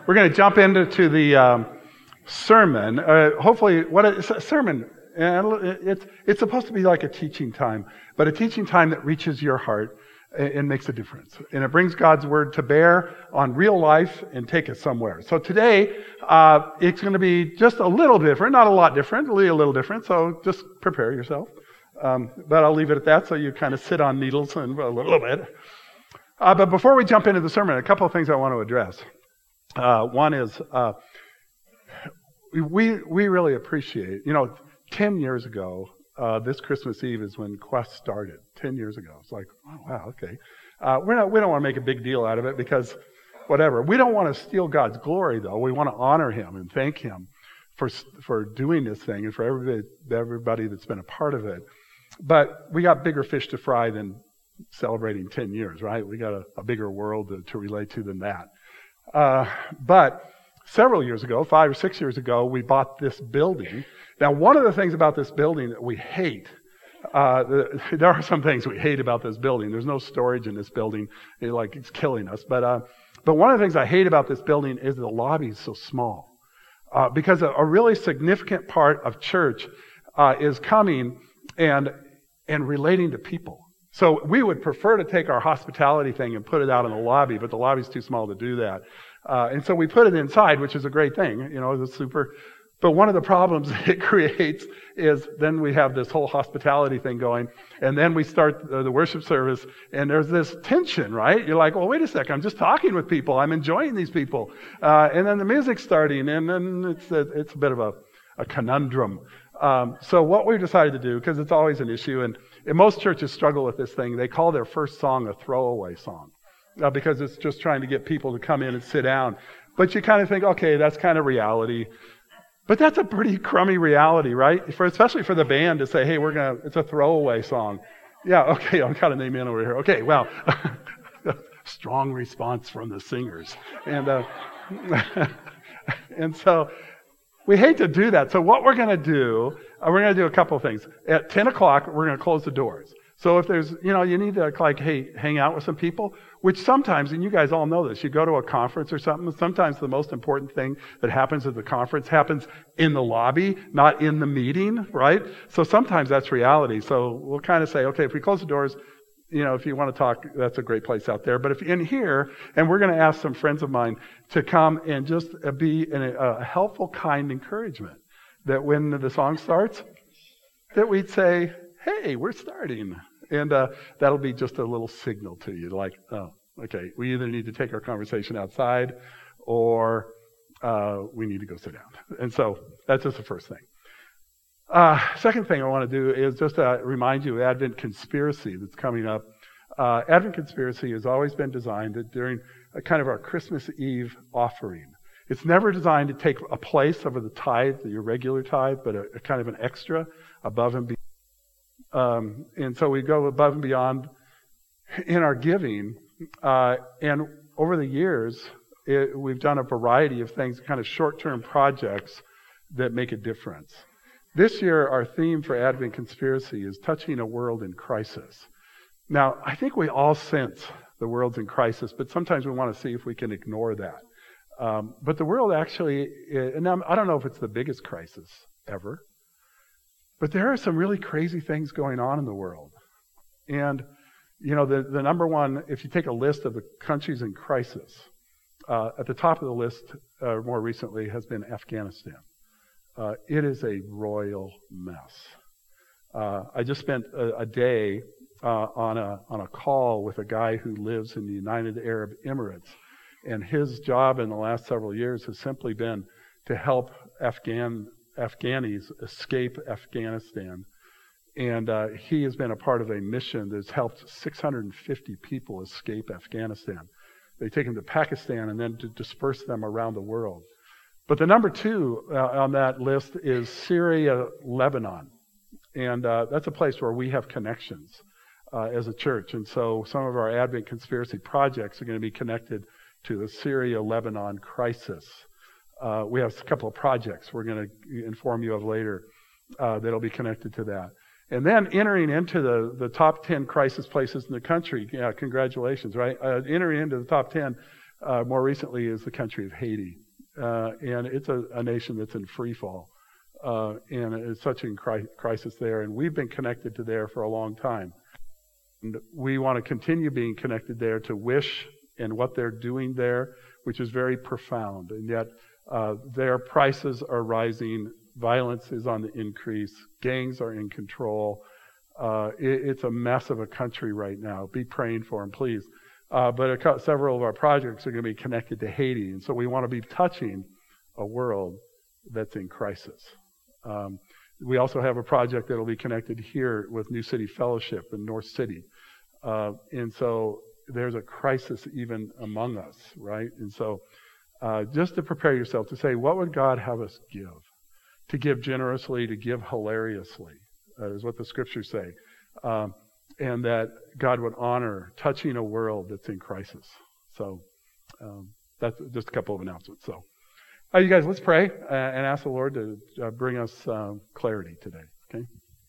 We're going to jump into the sermon. Hopefully, it's a sermon. It's supposed to be like a teaching time, but a teaching time that reaches your heart and makes a difference. And it brings God's word to bear on real life and take us somewhere. So today, it's going to be just a little different, not a lot different, only a little different. So just prepare yourself. But I'll leave it at that so you kind of sit on needles a little bit. But before we jump into the sermon, a couple of things I want to address. One is we really appreciate, 10 years ago, this Christmas Eve is when Quest started. 10 years ago. It's like, oh, wow, okay. We don't want to make a big deal out of it because whatever. We don't want to steal God's glory, though. We want to honor Him and thank Him for doing this thing and for everybody that's been a part of it. But we got bigger fish to fry than celebrating 10 years, right? We got a bigger world to relate to than that. But several years ago, 5 or 6 years ago, we bought this building. Now, one of the things about this building that we hate, there are some things we hate about this building. There's no storage in this building. It's killing us. But one of the things I hate about this building is the lobby is so small. Because a really significant part of church is coming and relating to people. So we would prefer to take our hospitality thing and put it out in the lobby, but the lobby's too small to do that. And so we put it inside, which is a great thing. It's super. But one of the problems it creates is then we have this whole hospitality thing going, and then we start the worship service, and there's this tension, right? You're like, well, wait a second, I'm just talking with people. I'm enjoying these people. And then the music's starting, and then it's a bit of a conundrum. So what we've decided to do, because it's always an issue, and most churches struggle with this thing, they call their first song a throwaway song, because it's just trying to get people to come in and sit down. But you kind of think, okay, that's kind of reality. But that's a pretty crummy reality, right? Especially for the band to say, hey, it's a throwaway song. Yeah, okay, I've got a name in over here. Okay, well, strong response from the singers. And so we hate to do that. So what we're going to do a couple of things. At 10 o'clock, we're going to close the doors. So if there's, you need to hang out with some people, which sometimes, and you guys all know this, you go to a conference or something, sometimes the most important thing that happens at the conference happens in the lobby, not in the meeting, right? So sometimes that's reality. So we'll kind of say, okay, if we close the doors, if you want to talk, that's a great place out there. But if in here, and we're going to ask some friends of mine to come and just be a helpful, kind encouragement, that when the song starts, that we'd say, hey, we're starting. And that'll be just a little signal to you, like, oh, okay, we either need to take our conversation outside or we need to go sit down. And so that's just the first thing. Second thing I want to do is just remind you of Advent Conspiracy that's coming up. Advent Conspiracy has always been designed during kind of our Christmas Eve offering. It's never designed to take a place over the tithe, your regular tithe, but a kind of an extra above and beyond. And so we go above and beyond in our giving. And over the years, we've done a variety of things, kind of short-term projects that make a difference. This year, our theme for Advent Conspiracy is touching a world in crisis. Now, I think we all sense the world's in crisis, but sometimes we want to see if we can ignore that. But the world actually, and I don't know if it's the biggest crisis ever, but there are some really crazy things going on in the world. And, the number one, if you take a list of the countries in crisis, at the top of the list more recently has been Afghanistan. It is a royal mess. I just spent a day on a call with a guy who lives in the United Arab Emirates. And his job in the last several years has simply been to help Afghanis escape Afghanistan. And he has been a part of a mission that's helped 650 people escape Afghanistan. They take them to Pakistan and then to disperse them around the world. But the number two on that list is Syria, Lebanon. And that's a place where we have connections as a church. And so some of our Advent Conspiracy projects are going to be connected to the Syria-Lebanon crisis. We have a couple of projects we're going to inform you of later that'll be connected to that. And then entering into the top 10 crisis places in the country. Yeah, congratulations, right? Entering into the top 10, more recently is the country of Haiti. And it's a nation that's in free fall. And it's such a crisis there. And we've been connected to there for a long time. And we want to continue being connected there to WISH and what they're doing there, which is very profound. And yet their prices are rising. Violence is on the increase. Gangs are in control. It's a mess of a country right now. Be praying for them, please. But several of our projects are going to be connected to Haiti. And so we want to be touching a world that's in crisis. We also have a project that will be connected here with New City Fellowship in North City. And so there's a crisis even among us, right? And so just to prepare yourself to say, what would God have us give? To give generously, to give hilariously, is what the scriptures say. And that God would honor touching a world that's in crisis. So that's just a couple of announcements. So you guys, let's pray and ask the Lord to bring us clarity today. Okay.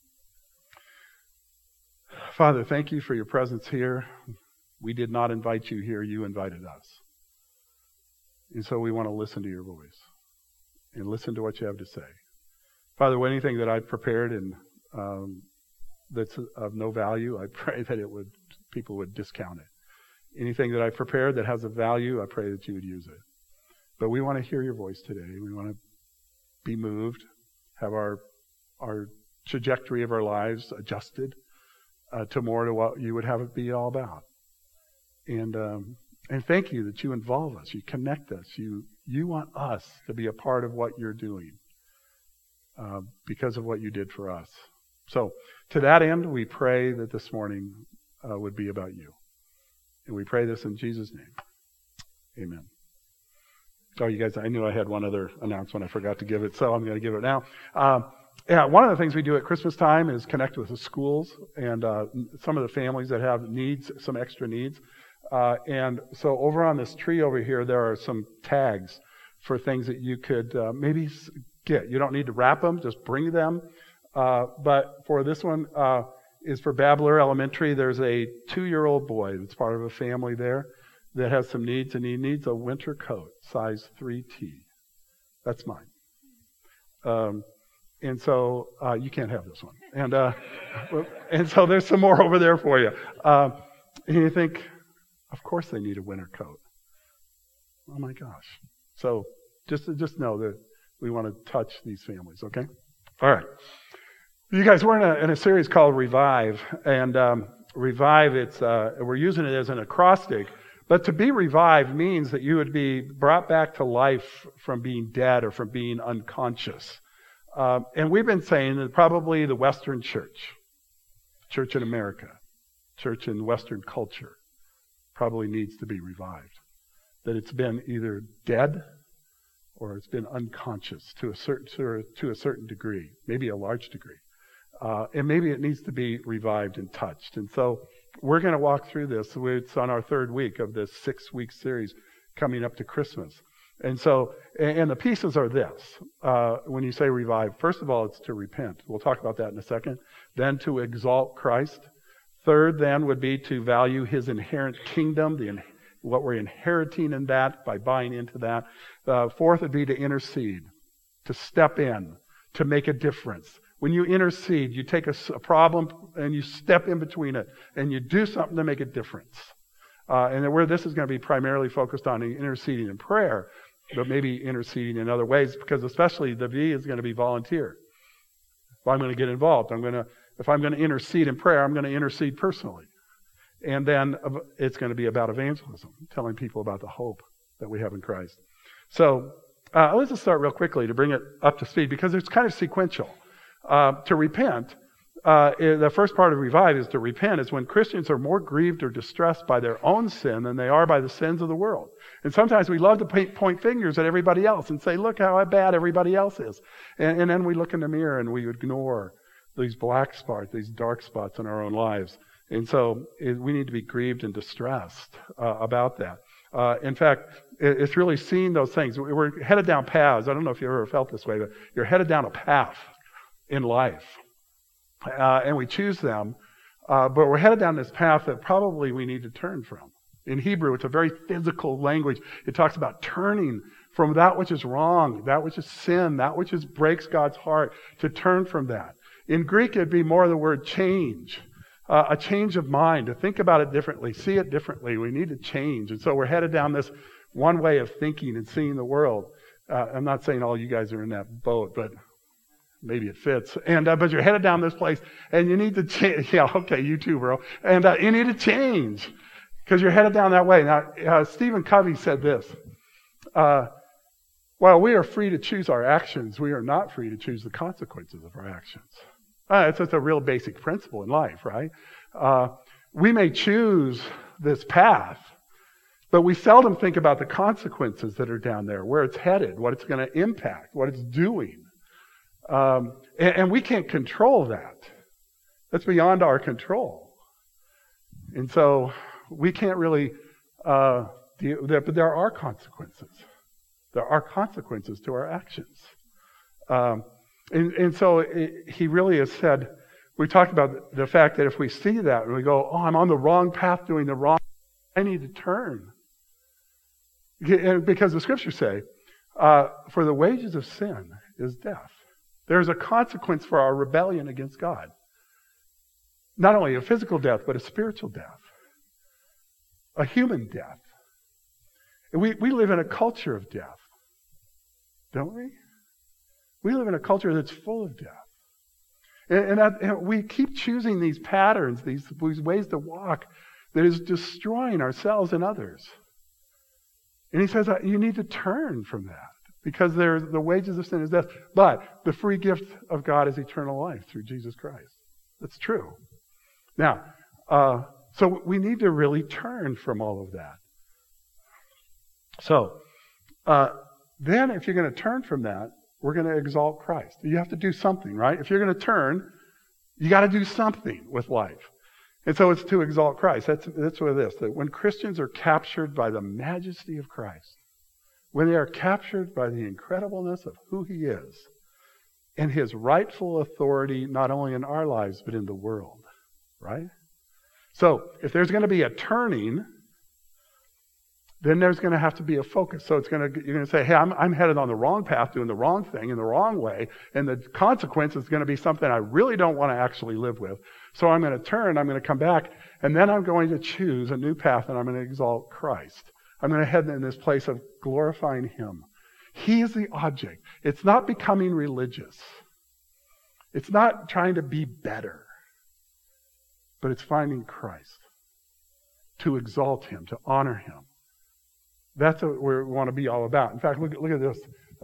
Father, thank you for your presence here. We did not invite you here. You invited us. And so we want to listen to your voice and listen to what you have to say. Father, anything that I've prepared and that's of no value, I pray that people would discount it. Anything that I've prepared that has a value, I pray that you would use it. But we want to hear your voice today. We want to be moved, have our trajectory of our lives adjusted to more to what you would have it be all about. And thank you that you involve us, you connect us, you want us to be a part of what you're doing because of what you did for us. So to that end, we pray that this morning would be about you. And we pray this in Jesus' name. Amen. Oh, you guys, I knew I had one other announcement. I forgot to give it, so I'm going to give it now. One of the things we do at Christmas time is connect with the schools and some of the families that have needs, some extra needs. And so over on this tree over here, there are some tags for things that you could maybe get. You don't need to wrap them, just bring them. But for this one is for Babbler Elementary. There's a 2-year-old boy that's part of a family there that has some needs, and he needs a winter coat, size 3T. That's mine. And so you can't have this one. And so there's some more over there for you. And you think, of course they need a winter coat. Oh my gosh. So just know that we want to touch these families, okay? All right. You guys, we're in a series called Revive. And Revive, we're using it as an acrostic. But to be revived means that you would be brought back to life from being dead or from being unconscious. And we've been saying that probably the Western church in America, church in Western culture, probably needs to be revived. That it's been either dead or it's been unconscious to a certain degree, maybe a large degree. And maybe it needs to be revived and touched. And so we're going to walk through this. It's on our 3rd week of this 6-week series coming up to Christmas. And so, and the pieces are this. When you say revive, first of all, it's to repent. We'll talk about that in a second. Then to exalt Christ. 3rd then would be to value his inherent kingdom, what we're inheriting in that by buying into that. 4th would be to intercede, to step in, to make a difference. When you intercede, you take a problem and you step in between it and you do something to make a difference. And where this is going to be primarily focused on interceding in prayer, but maybe interceding in other ways, because especially the V is going to be volunteer. If I'm going to get involved, if I'm going to intercede in prayer, I'm going to intercede personally. And then it's going to be about evangelism, telling people about the hope that we have in Christ. So let's just start real quickly to bring it up to speed, because it's kind of sequential. To repent, the first part of revive is to repent is when Christians are more grieved or distressed by their own sin than they are by the sins of the world. And sometimes we love to point fingers at everybody else and say, look how bad everybody else is. And then we look in the mirror and we ignore these black spots, these dark spots in our own lives. And so we need to be grieved and distressed about that. In fact, it's really seeing those things. We're headed down paths. I don't know if you ever felt this way, but you're headed down a path in life. And we choose them. But we're headed down this path that probably we need to turn from. In Hebrew, it's a very physical language. It talks about turning from that which is wrong, that which is sin, that which breaks God's heart, to turn from that. In Greek, it'd be more the word change, a change of mind, to think about it differently, see it differently. We need to change. And so we're headed down this one way of thinking and seeing the world. I'm not saying all you guys are in that boat, but maybe it fits. But you're headed down this place, and you need to change. Yeah, okay, you too, bro. And you need to change because you're headed down that way. Now, Stephen Covey said this. While we are free to choose our actions, we are not free to choose the consequences of our actions. It's just a real basic principle in life, right? We may choose this path, but we seldom think about the consequences that are down there, where it's headed, what it's going to impact, what it's doing. And we can't control that. That's beyond our control. And so we can't really, but there are consequences. There are consequences to our actions. And so he really has said, we talked about the fact that if we see that and we go, oh, I'm on the wrong path doing the wrong, I need to turn. Because the scriptures say, for the wages of sin is death. There's a consequence for our rebellion against God. Not only a physical death, but a spiritual death. A human death. We live in a culture of death. Don't we? We live in a culture that's full of death. And we keep choosing these patterns, these ways to walk that is destroying ourselves and others. And he says, you need to turn from that because the wages of sin is death. But the free gift of God is eternal life through Jesus Christ. That's true. Now, so we need to really turn from all of that. So, then if you're going to turn from that, we're going to exalt Christ. You have to do something, right? If you're going to turn, you got to do something with life. And so it's to exalt Christ. That's what it is. That when Christians are captured by the majesty of Christ, when they are captured by the incredibleness of who he is and his rightful authority, not only in our lives, but in the world, right? So if there's going to be a turning, then there's going to have to be a focus. So you're going to say, hey, I'm headed on the wrong path, doing the wrong thing in the wrong way, and the consequence is going to be something I really don't want to actually live with. So I'm going to turn, I'm going to come back, and then I'm going to choose a new path, and I'm going to exalt Christ. I'm going to head in this place of glorifying him. He is the object. It's not becoming religious. It's not trying to be better, but it's finding Christ, to exalt him, to honor him. That's what we want to be all about. In fact, look at this.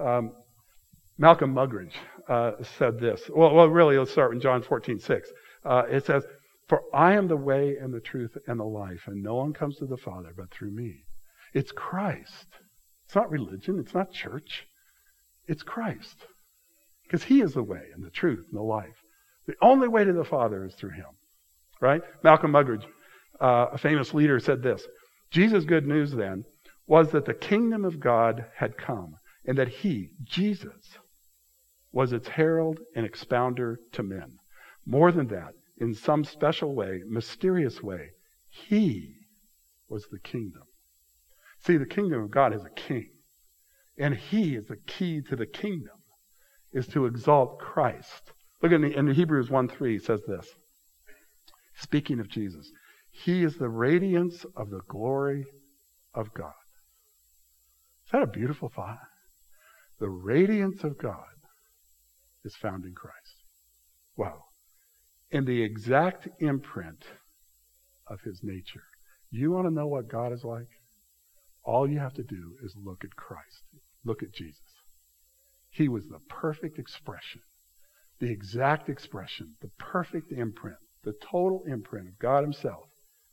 Malcolm Muggeridge said this. Well, really, let's start in John 14:6. It says, "For I am the way and the truth and the life, and no one comes to the Father but through me." It's Christ. It's not religion. It's not church. It's Christ. Because he is the way and the truth and the life. The only way to the Father is through him. Right? Malcolm Muggeridge, a famous leader, said this. Jesus' good news then was that the kingdom of God had come and that he, Jesus, was its herald and expounder to men. More than that, in some special way, mysterious way, he was the kingdom. See, the kingdom of God is a king. And he is the key to the kingdom, is to exalt Christ. Look at in Hebrews 1:3, it says this. Speaking of Jesus, he is the radiance of the glory of God. Is that a beautiful thought? The radiance of God is found in Christ. Wow. And the exact imprint of his nature. You want to know what God is like? All you have to do is look at Christ. Look at Jesus. He was the perfect expression, the exact expression, the perfect imprint, the total imprint of God himself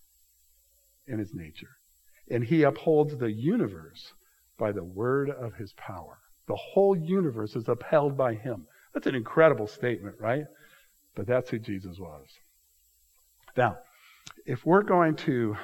in his nature. And he upholds the universe by the word of his power. The whole universe is upheld by him. That's an incredible statement, right? But that's who Jesus was. Now, if we're going to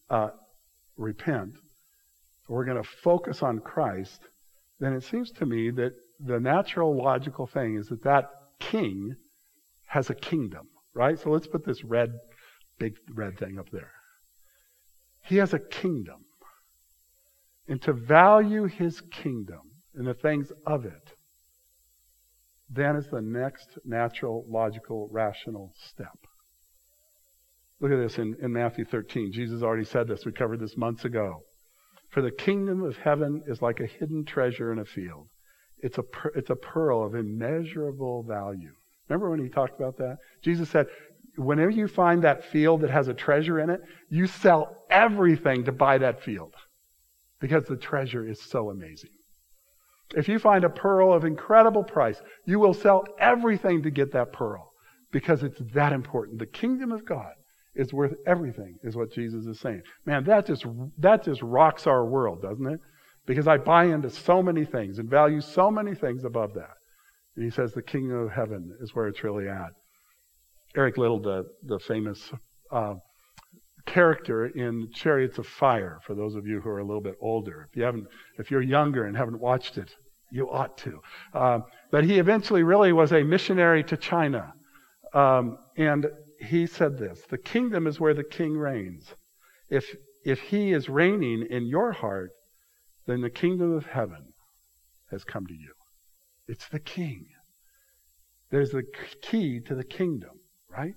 repent, we're going to focus on Christ, then it seems to me that the natural, logical thing is that king has a kingdom, right? So let's put this big red thing up there. He has a kingdom. And to value his kingdom and the things of it, then is the next natural, logical, rational step. Look at this in Matthew 13. Jesus already said this. We covered this months ago. For the kingdom of heaven is like a hidden treasure in a field. It's a pearl of immeasurable value. Remember when he talked about that? Jesus said, whenever you find that field that has a treasure in it, you sell everything to buy that field because the treasure is so amazing. If you find a pearl of incredible price, you will sell everything to get that pearl because it's that important. The kingdom of God is worth everything, is what Jesus is saying. Man, that just rocks our world, doesn't it? Because I buy into so many things and value so many things above that. And he says the kingdom of heaven is where it's really at. Eric Liddell, the famous character in Chariots of Fire, for those of you who are a little bit older. If you're younger and haven't watched it, you ought to. But he eventually really was a missionary to China. And he said this, the kingdom is where the king reigns. If he is reigning in your heart, then the kingdom of heaven has come to you. It's the king. There's the key to the kingdom, right?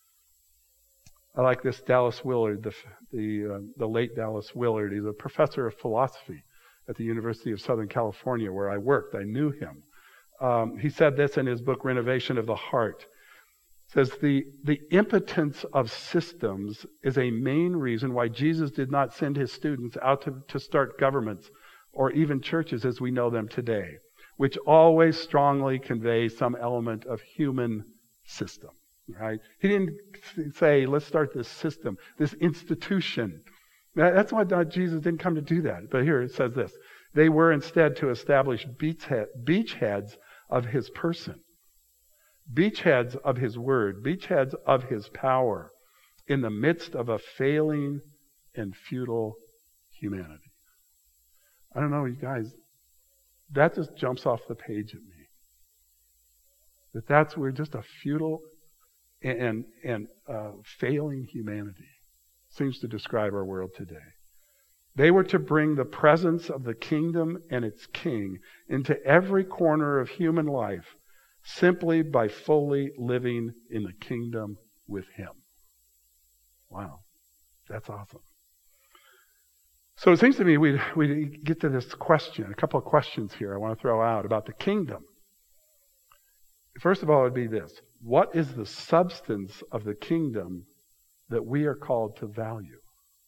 I like this Dallas Willard, the late Dallas Willard. He's a professor of philosophy at the University of Southern California where I worked. I knew him. He said this in his book, Renovation of the Heart. Says the impotence of systems is a main reason why Jesus did not send his students out to start governments or even churches as we know them today, which always strongly convey some element of human system, right? He didn't say, let's start this system, this institution. That's why Jesus didn't come to do that. But here it says this. They were instead to establish beachheads of his person. Beachheads of his word, beachheads of his power in the midst of a failing and futile humanity. I don't know, you guys, that just jumps off the page at me. We're just a futile and failing humanity. Seems to describe our world today. They were to bring the presence of the kingdom and its king into every corner of human life simply by fully living in the kingdom with him. Wow, that's awesome. So it seems to me we get to this question, a couple of questions here I want to throw out about the kingdom. First of all, it would be this. What is the substance of the kingdom that we are called to value?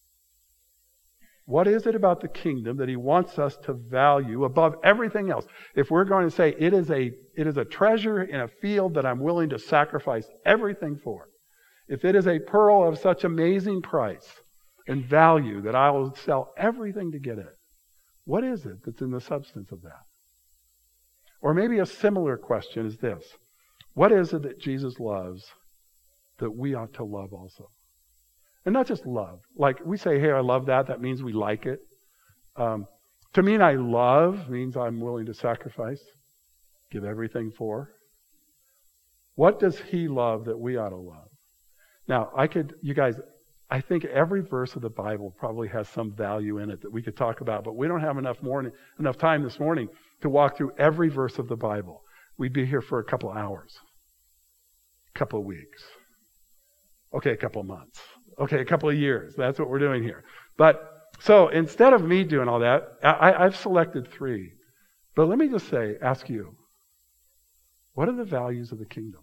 What is it about the kingdom that he wants us to value above everything else? If we're going to say it is a treasure in a field that I'm willing to sacrifice everything for, if it is a pearl of such amazing price and value that I will sell everything to get it, what is it that's in the substance of that? Or maybe a similar question is this. What is it that Jesus loves that we ought to love also? And not just love. Like we say, hey, I love that. That means we like it. To mean I love means I'm willing to sacrifice, give everything for. What does he love that we ought to love? Now, I think every verse of the Bible probably has some value in it that we could talk about, but we don't have enough time this morning to walk through every verse of the Bible. We'd be here for a couple of hours, a couple of weeks, okay, a couple of months. Okay, a couple of years. That's what we're doing here. But so instead of me doing all that, I've selected 3. But let me just ask you, what are the values of the kingdom?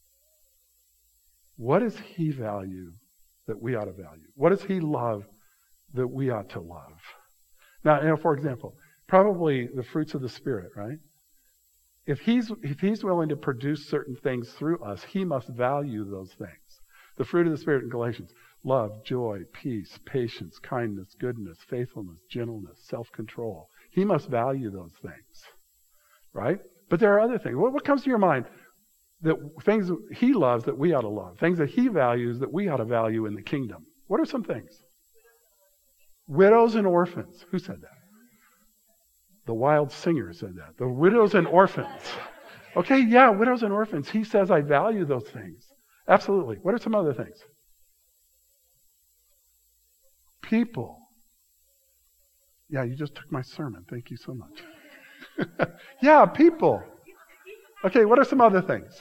What does he value that we ought to value? What does he love that we ought to love? Now, for example, probably the fruits of the Spirit, right? If he's willing to produce certain things through us, he must value those things. The fruit of the Spirit in Galatians. Love, joy, peace, patience, kindness, goodness, faithfulness, gentleness, self-control. He must value those things, right? But there are other things. What comes to your mind? That things he loves that we ought to love. Things that he values that we ought to value in the kingdom. What are some things? Widows and orphans. Who said that? The Wild Singer said that. The widows and orphans. Okay, yeah, widows and orphans. He says, I value those things. Absolutely. What are some other things? People. Yeah, you just took my sermon. Thank you so much. Yeah, people. Okay, what are some other things?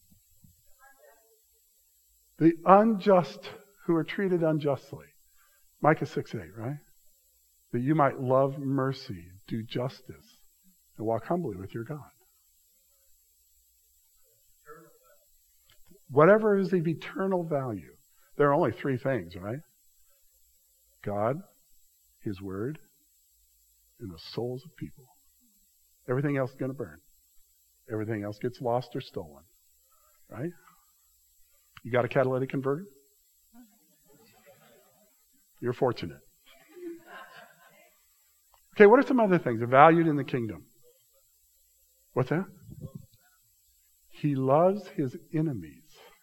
The unjust who are treated unjustly. Micah 6:8, right? That you might love mercy, do justice, and walk humbly with your God. Whatever is of eternal value. There are only three things, right? God, His Word, and the souls of people. Everything else is going to burn. Everything else gets lost or stolen. Right? You got a catalytic converter? You're fortunate. Okay, what are some other things valued in the kingdom? What's that? He loves His enemies.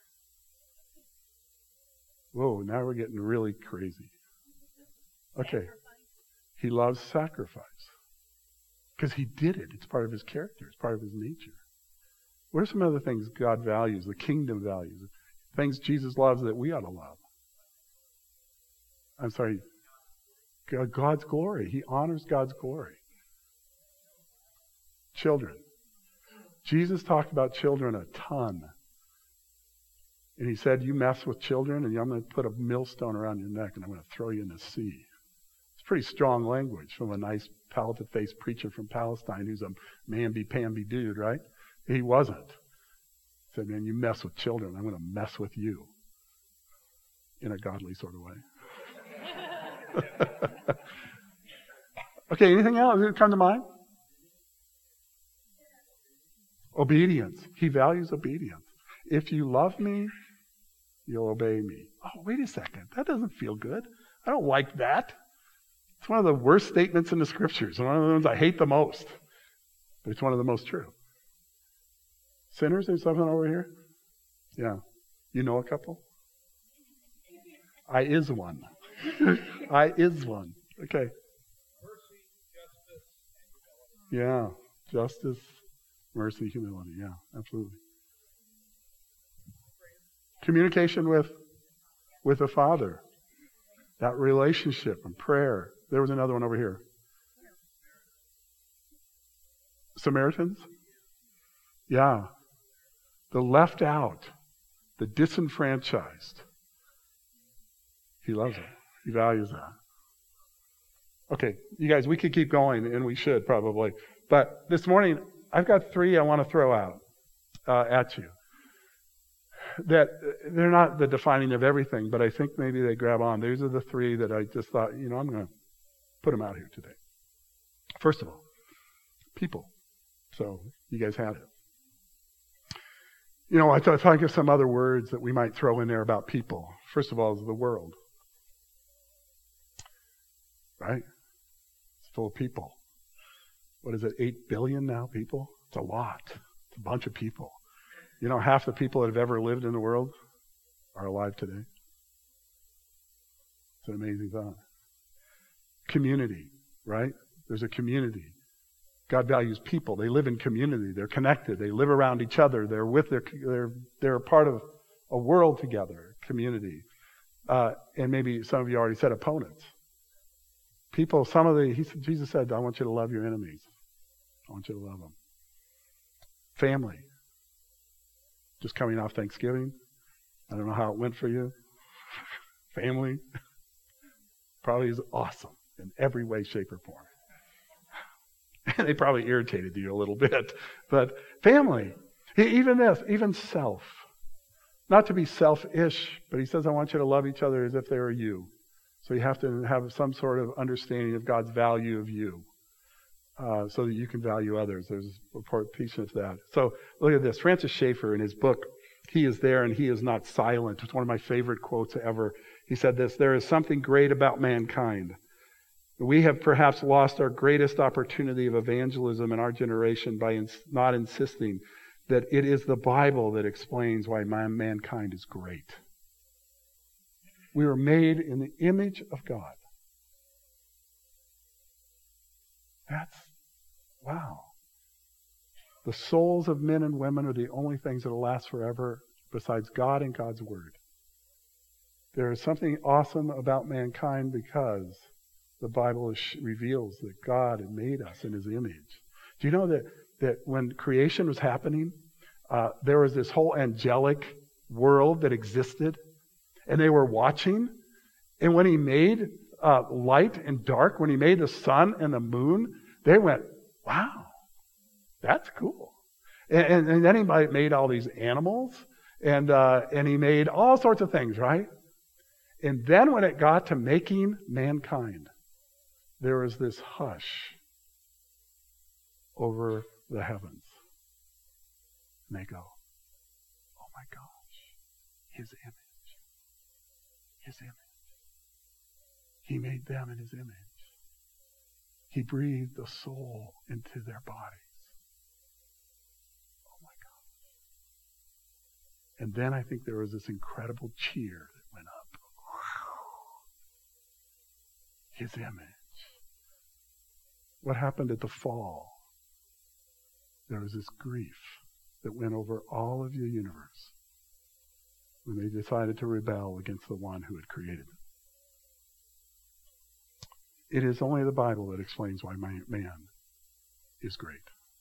Whoa, now we're getting really crazy. Okay. He loves sacrifice. Because He did it. It's part of His character. It's part of His nature. What are some other things God values, the kingdom values? Things Jesus loves that we ought to love? I'm sorry. God's glory. He honors God's glory. Children. Jesus talked about children a ton. And He said, you mess with children and I'm going to put a millstone around your neck and I'm going to throw you in the sea. It's pretty strong language from a nice pallid-faced preacher from Palestine who's a mamby-pamby dude, right? He wasn't. He said, man, you mess with children, I'm going to mess with you. In a godly sort of way. Okay, anything else that come to mind? Obedience. He values obedience. If you love me, you'll obey me. Oh, wait a second. That doesn't feel good. I don't like that. It's one of the worst statements in the Scriptures. One of the ones I hate the most. But it's one of the most true. Sinners, there's something over here? Yeah. You know a couple? I is one. I is one. Okay. Mercy, justice, and humility. Yeah. Justice, mercy, humility. Yeah, absolutely. Communication with the Father. That relationship and prayer. There was another one over here. Samaritans? Yeah. The left out. The disenfranchised. He loves it. He values that. Okay, you guys, we could keep going, and we should probably. But this morning, I've got three I want to throw out at you. That they're not the defining of everything, but I think maybe they grab on. These are the three that I just thought, I'm going to put them out here today. First of all, people. So you guys had it. I think of some other words that we might throw in there about people. First of all is the world. Right? It's full of people. What is it, 8 billion now people? It's a lot. It's a bunch of people. Half the people that have ever lived in the world are alive today. It's an amazing thought. Community, right? There's a community. God values people. They live in community. They're connected. They live around each other. They're with they're part of a world together, community. And maybe some of you already said opponents. People, Jesus said, I want you to love your enemies. I want you to love them. Family. Just coming off Thanksgiving. I don't know how it went for you. Family. Probably is awesome in every way, shape, or form. And they probably irritated you a little bit. But family. Even self. Not to be selfish, but he says, I want you to love each other as if they were you. So you have to have some sort of understanding of God's value of you. So that you can value others. There's a piece of that. So look at this. Francis Schaeffer in his book, He is There and He is Not Silent. It's one of my favorite quotes ever. He said this, there is something great about mankind. We have perhaps lost our greatest opportunity of evangelism in our generation by not insisting that it is the Bible that explains why mankind is great. We were made in the image of God. That's, wow. The souls of men and women are the only things that will last forever besides God and God's Word. There is something awesome about mankind because the Bible reveals that God had made us in his image. Do you know that when creation was happening, there was this whole angelic world that existed, and they were watching. And when he made light and dark, when he made the sun and the moon, they went, wow, that's cool. And then he made all these animals, and he made all sorts of things, right? And then when it got to making mankind, there was this hush over the heavens. And they go, oh my gosh, his image. His image. He made them in his image. He breathed a soul into their bodies. Oh my gosh. And then I think there was this incredible cheer that went up. His image. What happened at the fall? There was this grief that went over all of the universe when they decided to rebel against the one who had created it. It is only the Bible that explains why man is great.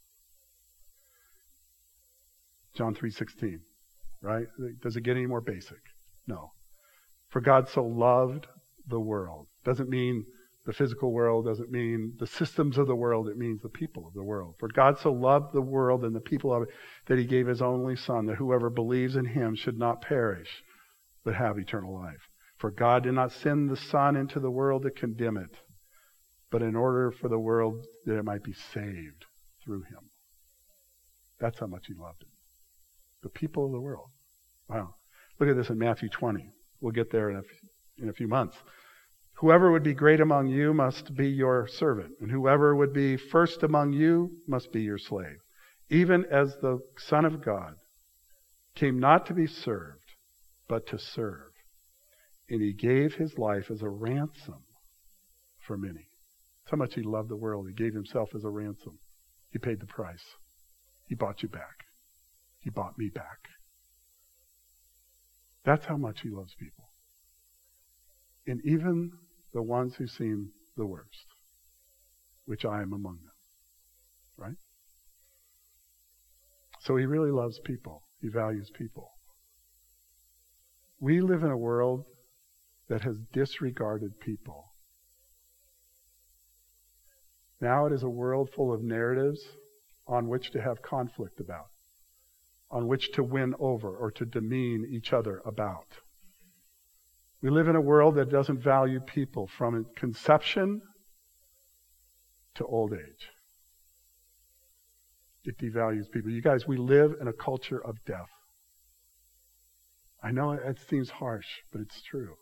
John 3:16, right? Does it get any more basic? No. For God so loved the world. Doesn't mean the physical world, doesn't mean the systems of the world, it means the people of the world. For God so loved the world and the people of it that he gave his only Son, that whoever believes in him should not perish, but have eternal life. For God did not send the Son into the world to condemn it, but in order for the world that it might be saved through him. That's how much he loved it. The people of the world. Wow. Look at this in Matthew 20. We'll get there in a few months. Whoever would be great among you must be your servant, and whoever would be first among you must be your slave. Even as the Son of God came not to be served, but to serve. And he gave his life as a ransom for many. That's how much he loved the world. He gave himself as a ransom. He paid the price. He bought you back. He bought me back. That's how much he loves people. And even the ones who seem the worst, which I am among them. Right? So he really loves people. He values people. We live in a world that has disregarded people. Now it is a world full of narratives on which to have conflict about, on which to win over or to demean each other about. We live in a world that doesn't value people from conception to old age. It devalues people. You guys, we live in a culture of death. I know it seems harsh, but it's true.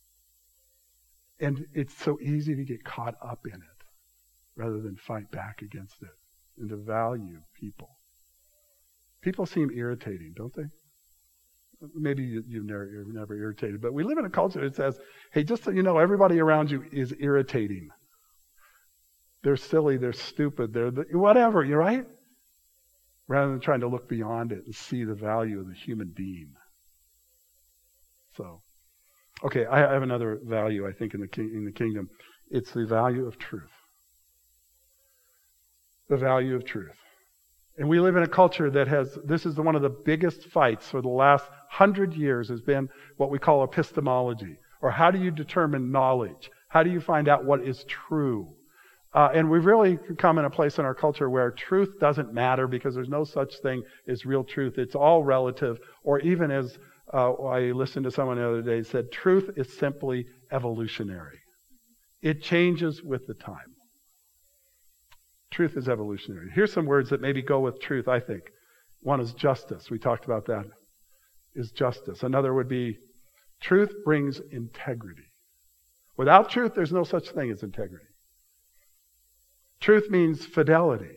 And it's so easy to get caught up in it rather than fight back against it and to value people. People seem irritating, don't they? Maybe you're never irritated, but we live in a culture that says, hey, just so you know, everybody around you is irritating. They're silly, they're stupid, they're whatever, you're right? Rather than trying to look beyond it and see the value of the human being. So, okay, I have another value, I think, in the kingdom. It's the value of truth. The value of truth. And we live in a culture that this is one of the biggest fights for the last 100 years has been what we call epistemology, or how do you determine knowledge? How do you find out what is true? And we've really come in a place in our culture where truth doesn't matter because there's no such thing as real truth. It's all relative, or even as I listened to someone the other day said, truth is simply evolutionary. It changes with the time. Truth is evolutionary. Here's some words that maybe go with truth, I think. One is justice. We talked about that. Is justice. Another would be truth brings integrity. Without truth, there's no such thing as integrity. Truth means fidelity.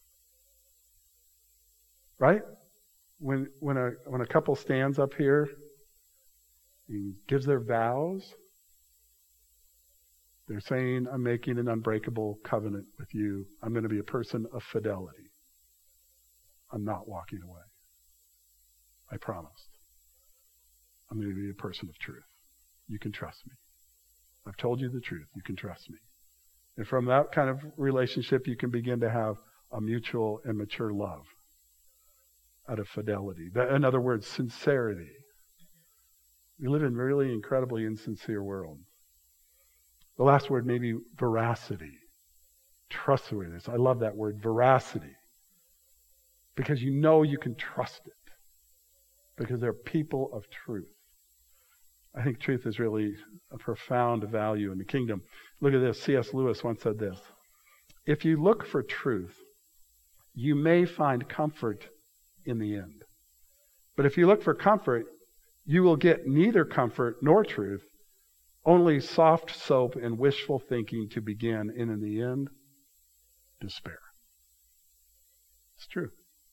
Right? When a couple stands up here and gives their vows, they're saying, I'm making an unbreakable covenant with you. I'm going to be a person of fidelity. I'm not walking away. I promised. I'm going to be a person of truth. you can trust me. I've told you the truth, you can trust me. And from that kind of relationship, you can begin to have a mutual and mature love out of fidelity. In other words, sincerity. We live in a really incredibly insincere world. The last word may be veracity. Trustworthiness. I love that word, veracity. Because you know you can trust it. Because they're people of truth. I think truth is really a profound value in the kingdom. Look at this. C.S. Lewis once said this. If you look for truth, you may find comfort in the end. But if you look for comfort, you will get neither comfort nor truth, only soft soap and wishful thinking to begin, and in the end, despair. It's true.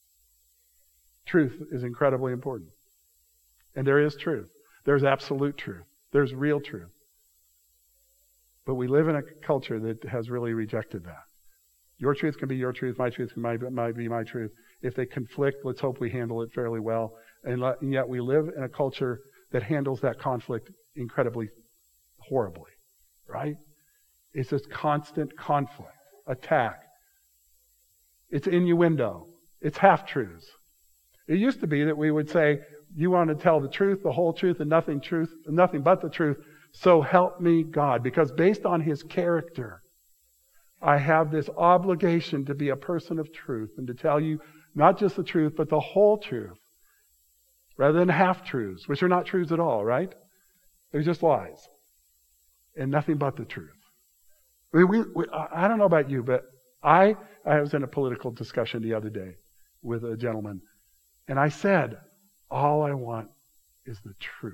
Truth is incredibly important. And there is truth. There's absolute truth. There's real truth. But we live in a culture that has really rejected that. Your truth can be your truth. My truth might be my truth. If they conflict, let's hope we handle it fairly well. And yet we live in a culture that handles that conflict incredibly horribly. Right? It's this constant conflict, attack. It's innuendo. It's half-truths. It used to be that we would say, you want to tell the truth, the whole truth, and nothing but the truth. So help me God. Because based on his character, I have this obligation to be a person of truth and to tell you not just the truth, but the whole truth. Rather than half-truths, which are not truths at all, right? They're just lies. And nothing but the truth. I mean, I don't know about you, but I was in a political discussion the other day with a gentleman. And I said, all I want is the truth.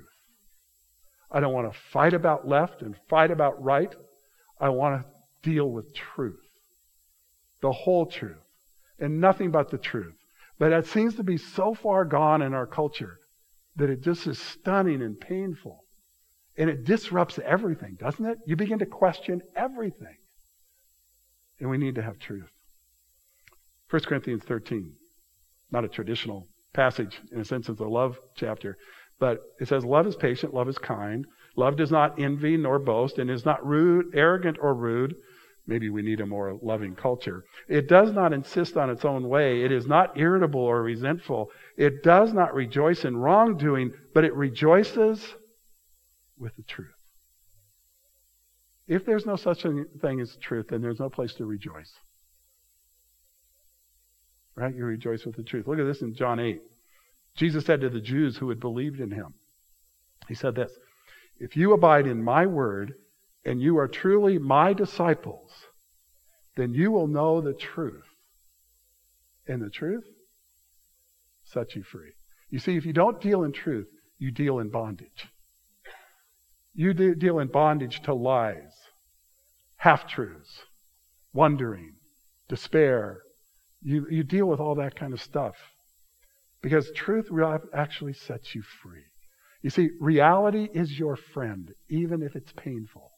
I don't want to fight about left and fight about right. I want to deal with truth. The whole truth. And nothing but the truth. But it seems to be so far gone in our culture that it just is stunning and painful. And it disrupts everything, doesn't it? You begin to question everything. And we need to have truth. 1 Corinthians 13. Not a traditional passage, in a sense, it's a love chapter. But it says, love is patient, love is kind. Love does not envy nor boast and is not rude, arrogant or rude. Maybe we need a more loving culture. It does not insist on its own way. It is not irritable or resentful. It does not rejoice in wrongdoing, but it rejoices with the truth. If there's no such thing as truth, then there's no place to rejoice. Right? You rejoice with the truth. Look at this in John 8. Jesus said to the Jews who had believed in him, he said this, if you abide in my word and you are truly my disciples, then you will know the truth. And the truth sets you free. You see, if you don't deal in truth, you deal in bondage. You deal in bondage to lies, half-truths, wondering, despair. You deal with all that kind of stuff. Because truth actually sets you free. You see, reality is your friend, even if it's painful.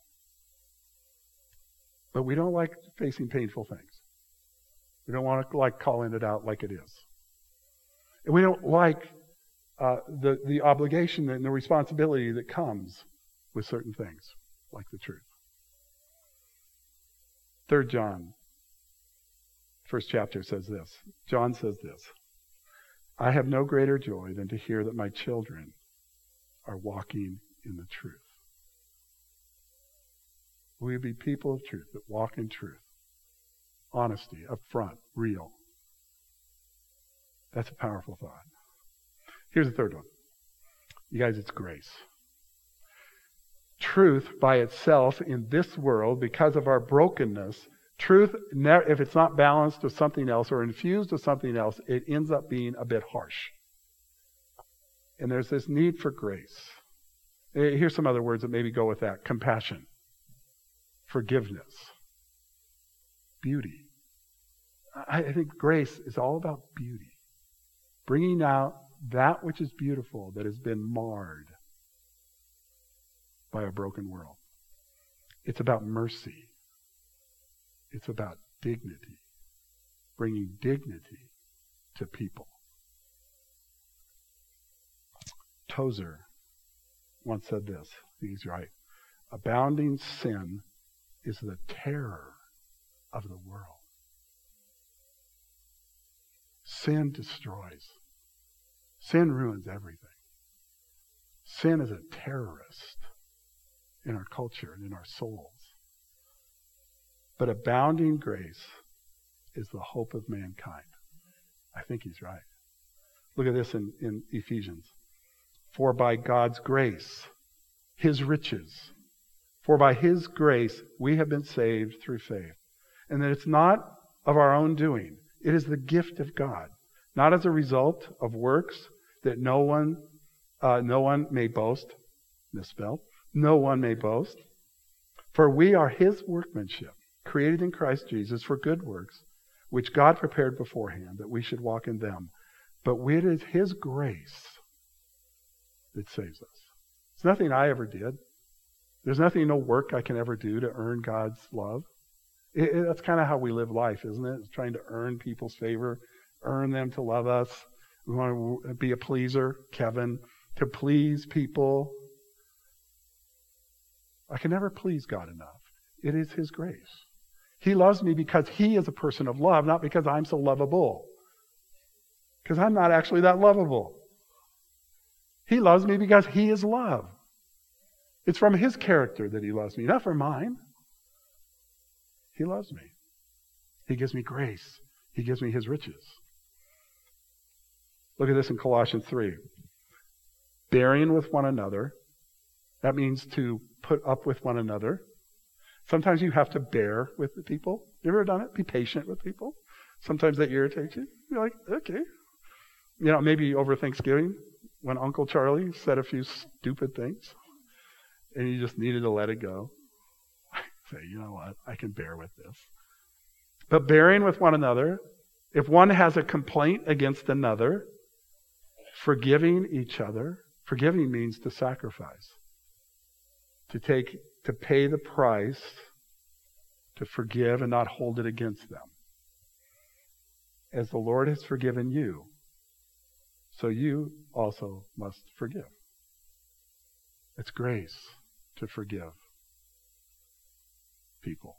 But we don't like facing painful things. We don't want to like calling it out like it is. And we don't like the obligation and the responsibility that comes with certain things, like the truth. 3 John, first chapter says this. John says this. I have no greater joy than to hear that my children are walking in the truth. We be people of truth that walk in truth. Honesty, upfront, real. That's a powerful thought. Here's the third one. You guys, it's grace. Truth by itself in this world, because of our brokenness, truth, if it's not balanced with something else or infused with something else, it ends up being a bit harsh. And there's this need for grace. Here's some other words that maybe go with that. Compassion. Forgiveness. Beauty. I think grace is all about beauty. Bringing out that which is beautiful that has been marred by a broken world. It's about mercy. It's about dignity. Bringing dignity to people. Tozer once said this. He's right. Abounding sin is the terror of the world. Sin destroys. Sin ruins everything. Sin is a terrorist in our culture and in our souls. But abounding grace is the hope of mankind. I think he's right. Look at this in Ephesians. For by God's grace, his riches, for by his grace we have been saved through faith. And that it's not of our own doing. It is the gift of God, not as a result of works that no one may boast. Misspelled. No one may boast. For we are his workmanship, created in Christ Jesus for good works, which God prepared beforehand that we should walk in them. But it is his grace that saves us. It's nothing I ever did. There's no work I can ever do to earn God's love. That's kind of how we live life, isn't it? It's trying to earn people's favor, earn them to love us. We want to be a pleaser, Kevin, to please people. I can never please God enough. It is his grace. He loves me because he is a person of love, not because I'm so lovable. Because I'm not actually that lovable. He loves me because he is love. It's from his character that he loves me, not from mine. He loves me. He gives me grace. He gives me his riches. Look at this in Colossians 3. Bearing with one another. That means to put up with one another. Sometimes you have to bear with the people. You ever done it? Be patient with people. Sometimes that irritates you. You're like, okay. Maybe over Thanksgiving when Uncle Charlie said a few stupid things and you just needed to let it go. Say, you know what? I can bear with this. But bearing with one another, if one has a complaint against another, forgiving each other. Forgiving means to sacrifice. To pay the price, to forgive and not hold it against them. As the Lord has forgiven you, so you also must forgive. It's grace to forgive people.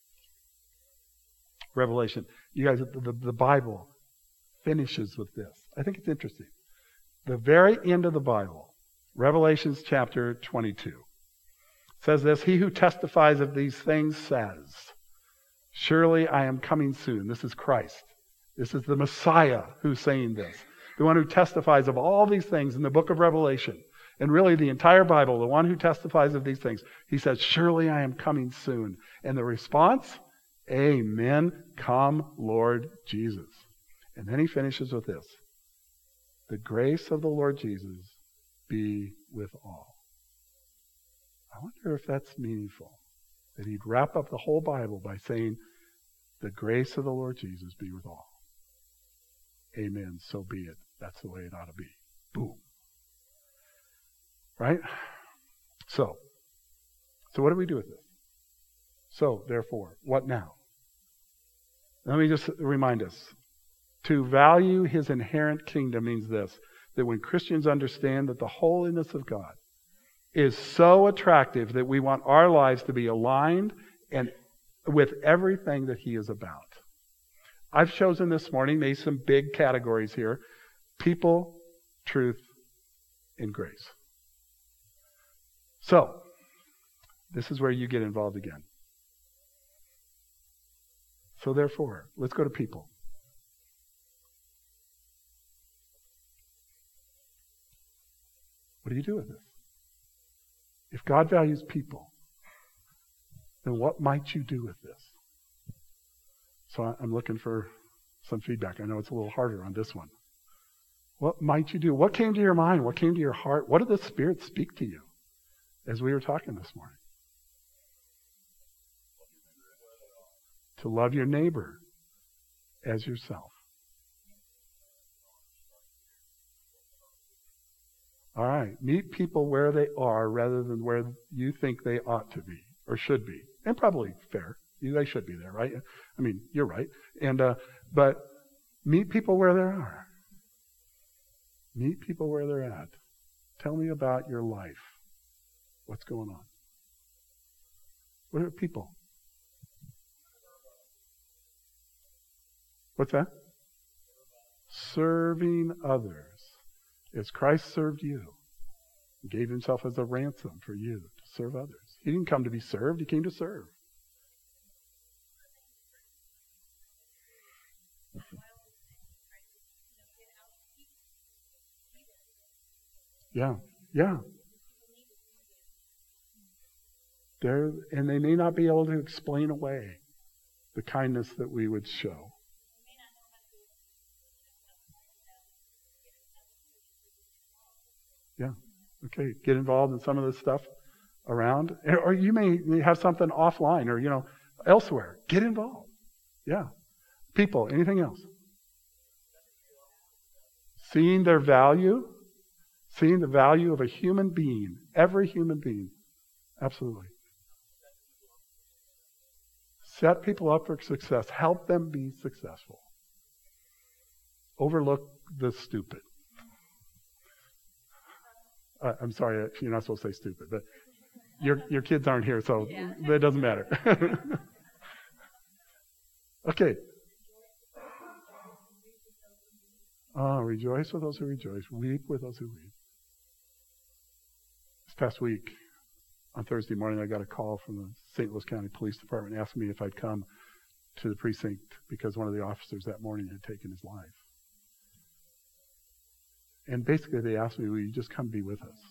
Revelation. You guys, the Bible finishes with this. I think it's interesting. The very end of the Bible, Revelations chapter 22, says this, he who testifies of these things says, surely I am coming soon. This is Christ. This is the Messiah who's saying this. The one who testifies of all these things in the book of Revelation. And really the entire Bible, the one who testifies of these things. He says, surely I am coming soon. And the response, amen, come Lord Jesus. And then he finishes with this. The grace of the Lord Jesus be with all. I wonder if that's meaningful. That he'd wrap up the whole Bible by saying, the grace of the Lord Jesus be with all. Amen, so be it. That's the way it ought to be. Boom. Right? So what do we do with this? So, therefore, what now? Let me just remind us. To value his inherent kingdom means this, that when Christians understand that the holiness of God is so attractive that we want our lives to be aligned and with everything that he is about. I've chosen this morning, made some big categories here. People, truth, and grace. So, this is where you get involved again. So therefore, let's go to people. What do you do with this? If God values people, then what might you do with this? So I'm looking for some feedback. I know it's a little harder on this one. What might you do? What came to your mind? What came to your heart? What did the Spirit speak to you as we were talking this morning? To love your neighbor as yourself. All right. Meet people where they are rather than where you think they ought to be or should be. And probably fair. They should be there, right? I mean, you're right. But meet people where they are. Meet people where they're at. Tell me about your life. What's going on? What are people? What's that? Serving others. As Christ served you, he gave himself as a ransom for you to serve others. He didn't come to be served, he came to serve. Yeah. And they may not be able to explain away the kindness that we would show. Yeah. Okay. Get involved in some of this stuff around. Or you may have something offline or, elsewhere. Get involved. Yeah. People. Anything else? Seeing their value. Seeing the value of a human being. Every human being. Absolutely. Set people up for success. Help them be successful. Overlook the stupid. I'm sorry, you're not supposed to say stupid, but your kids aren't here, so that doesn't matter. Okay. Rejoice with those who rejoice. Weep with those who weep. This past week, on Thursday morning, I got a call from the St. Louis County Police Department asking me if I'd come to the precinct because one of the officers that morning had taken his life. And basically they asked me, will you just come be with us?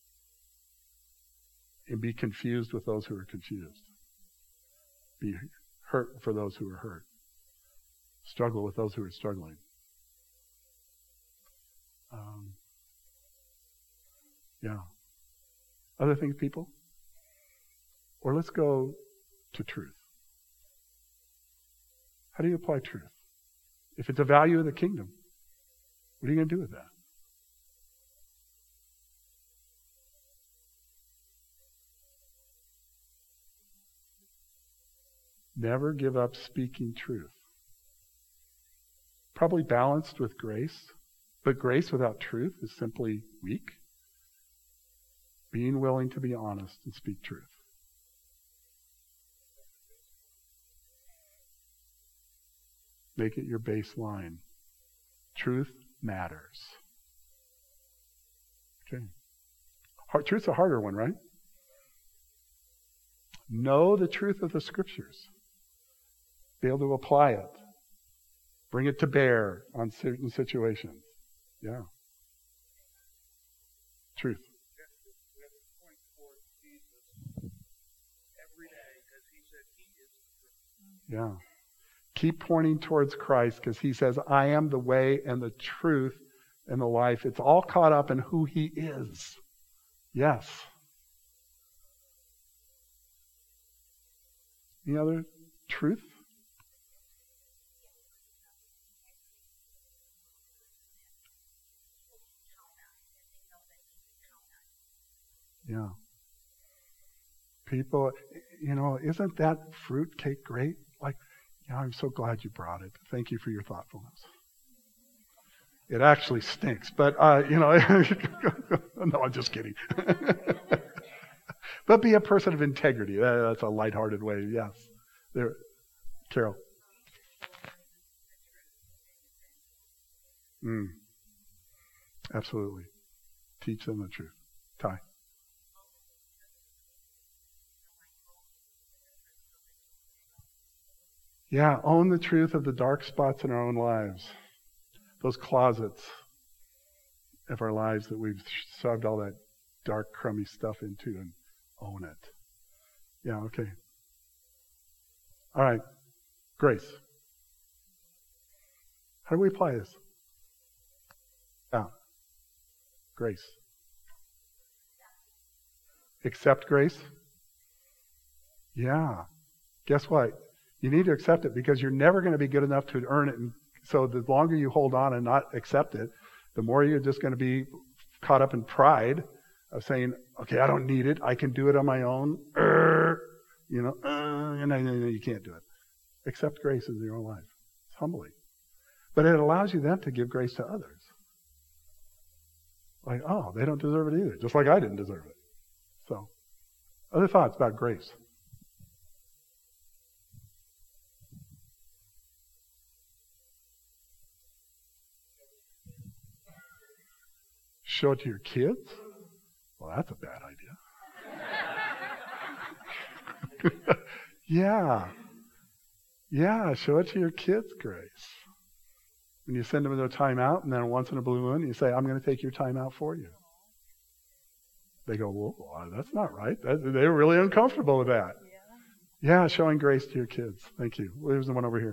And be confused with those who are confused. Be hurt for those who are hurt. Struggle with those who are struggling. Other things, people? Or let's go to truth. How do you apply truth? If it's a value of the kingdom, what are you going to do with that? Never give up speaking truth. Probably balanced with grace, but grace without truth is simply weak. Being willing to be honest and speak truth. Make it your baseline. Truth matters. Okay. Truth's a harder one, right? Know the truth of the Scriptures. Be able to apply it. Bring it to bear on certain situations. Yeah. Truth. We have to point towards Jesus every day because he said he is the truth. Yeah. Keep pointing towards Christ because he says, I am the way and the truth and the life. It's all caught up in who he is. Yes. Any other truth? Yeah. People, isn't that fruitcake great? I'm so glad you brought it. Thank you for your thoughtfulness. It actually stinks, but, no, I'm just kidding. But be a person of integrity. That's a lighthearted way, yes. There, Carol. Absolutely. Teach them the truth. Ty. Yeah, own the truth of the dark spots in our own lives. Those closets of our lives that we've shoved all that dark, crummy stuff into, and own it. Yeah, okay. All right. Grace. How do we apply this? Yeah. Grace. Accept grace? Yeah. Guess what? You need to accept it because you're never going to be good enough to earn it. And so the longer you hold on and not accept it, the more you're just going to be caught up in pride of saying, okay, I don't need it. I can do it on my own. And you can't do it. Accept grace in your own life. It's humbling. But it allows you then to give grace to others. Like, oh, they don't deserve it either. Just like I didn't deserve it. So, Other thoughts about grace? Show it to your kids? Well, that's a bad idea. Yeah. Yeah, show it to your kids, grace. When you send them to a timeout, and then once in a blue moon, you say, I'm going to take your time out for you. They go, whoa, that's not right. They're really uncomfortable with that. Yeah, showing grace to your kids. Thank you. There's the one over here.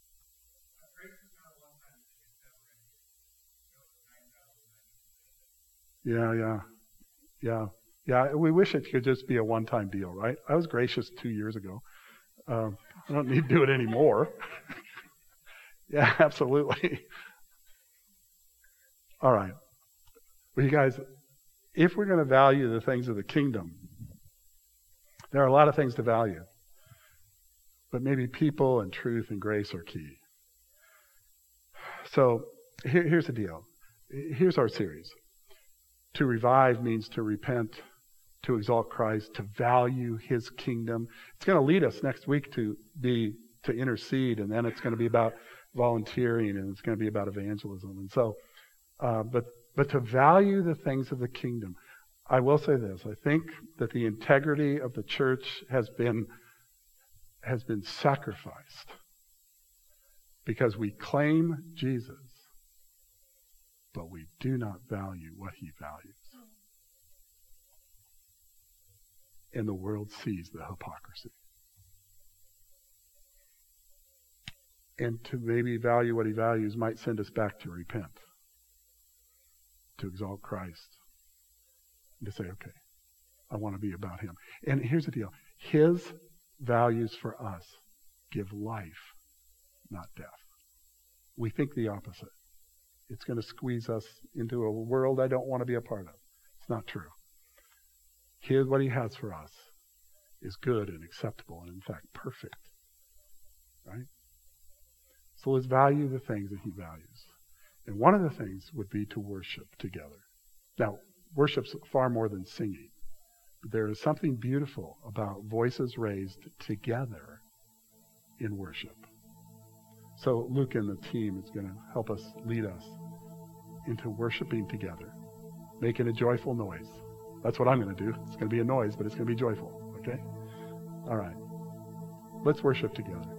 Yeah. We wish it could just be a one-time deal, right? I was gracious 2 years ago. I don't need to do it anymore. Yeah, absolutely. All right. Well, you guys, if we're going to value the things of the kingdom, there are a lot of things to value. But maybe people and truth and grace are key. So here's the deal. Here's our series. To revive means to repent, to exalt Christ, to value his kingdom. It's going to lead us next week to intercede, and then it's going to be about volunteering, and it's going to be about evangelism. And so, but to value the things of the kingdom. I will say this. I think that the integrity of the church has been sacrificed because we claim Jesus, but we do not value what he values. And the world sees the hypocrisy. And to maybe value what he values might send us back to repent, to exalt Christ, and to say, okay, I want to be about him. And here's the deal. His values for us give life, not death. We think the opposite. It's going to squeeze us into a world I don't want to be a part of. It's not true. Here's what he has for us is good and acceptable and, in fact, perfect. Right? So let's value the things that he values. And one of the things would be to worship together. Now, worship's far more than singing. But there is something beautiful about voices raised together in worship. So Luke and the team is going to help us, lead us into worshiping together, making a joyful noise. That's what I'm going to do. It's going to be a noise, but it's going to be joyful. Okay? All right. Let's worship together.